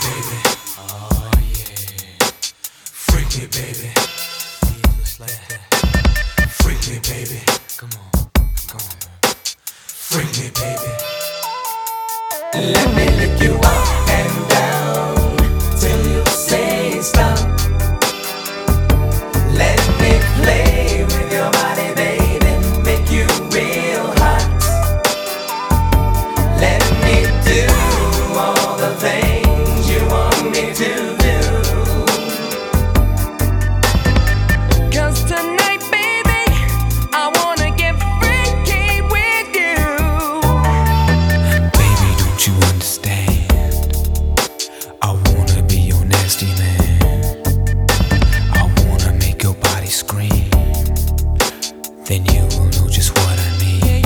baby. Oh yeah. Freak me, baby. Yeah, just like that. Freak me, baby. Come on, come on. Freak me, baby. Let me lick you up and down till you say stop. Let me play with your body, baby, make you real hot. Let me do all the things you want me to do. 'Cause tonight, baby, I wanna get freaky with you. Baby, don't you understand? I wanna be your nasty man. I wanna make your body scream. Then you will know just what I mean.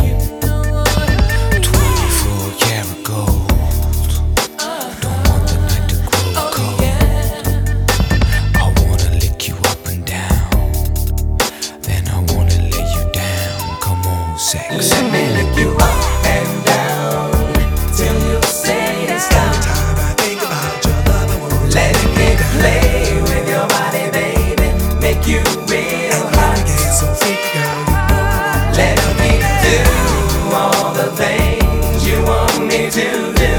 24 karat gold. Don't want the night to grow cold. I wanna lick you up and down. Then I wanna lay you down. Come on, sex. Let me lick you up and down till you say stop. Time I think about your love, I won't let me play with your body, baby, make you real hot. Get so freaky, girl. Let me do all the things you want me to do.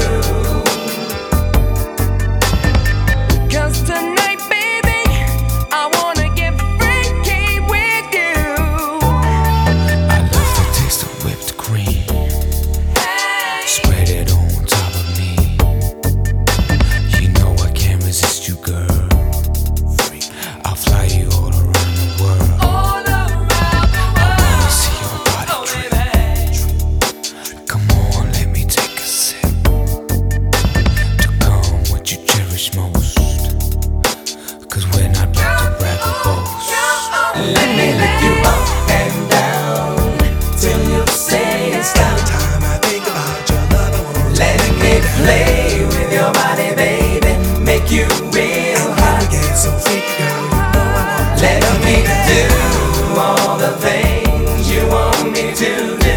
'Cause tonight, baby, I wanna get freaky with you. I love the taste of whipped cream. Spread it on top of me. You know I can't resist you, girl. I'll fly you all around the world. All around the I wanna see your body world, drip. baby. Come on, let me take a sip to come what you cherish most. 'Cause we're not back to brag or boast. Let me lick you up and down till you say stop. Time I think about your love, I won't let me play with your body, baby, make you real hot. Get so freaky, girl, you know I want. Let me do all the things you want me to do.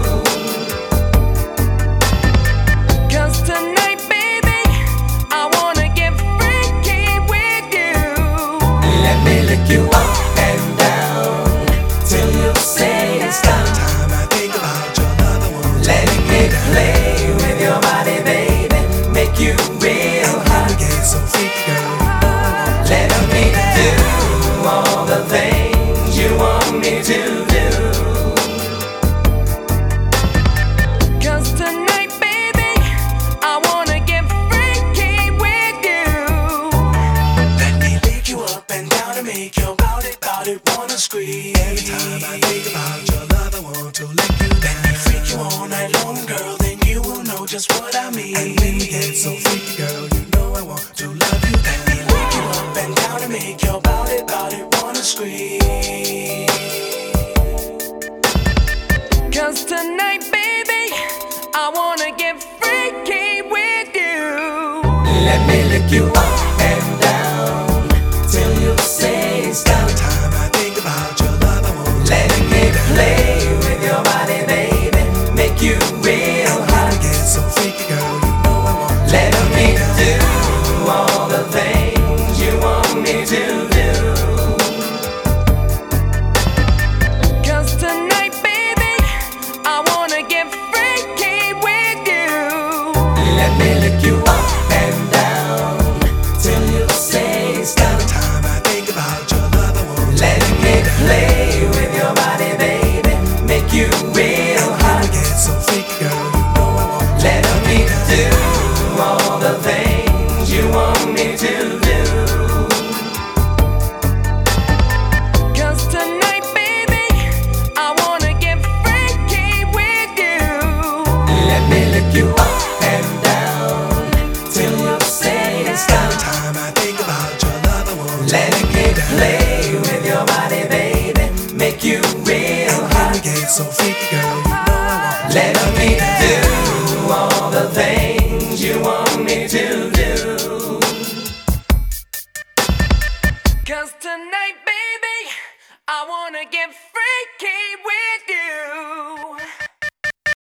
'Cause tonight, baby, I wanna get freaky with you. Let me lick you up and down till you say stop. Time I think about your love, I won't let me play with your body, baby, make you real hot. Get so freaky, girl, you know I want. Let me do all the things you want me to do. 'Cause tonight, baby, I wanna get freaky with you. Let me lick you up and down and make your body wanna scream. Every time I think about your love, I want to lick you down. Let me freak you all night long, girl, then you will know just what I mean. And when we get so freaky, girl, you know I want to love you. Let me lick you up and down and make your body wanna scream. 'Cause tonight, baby, I wanna get freaky with you. Let me lick you up and down till you say stop. Time I think about your love, I won't let me play with your body, baby, make you real hot. Get so freaky, girl, you know I want. Let me do all the things you want me to do. 'Cause tonight, baby, I wanna get freaky with you. Let me lick you up and down till you say stop. Time I think about your love, I won't let me play with your body, baby, make you real hot. Get so freaky, girl, you know I want. Let me do all the things you want me to do. 'Cause tonight, baby, I wanna get freaky with you. Let me lick you up and down till you say stop. Time I think about your love, I won't let me play with your body, baby, make you real hot. Get so freaky, girl, you know I want. Let me do all the things you want me to do. 'Cause tonight, baby, I wanna get freaky with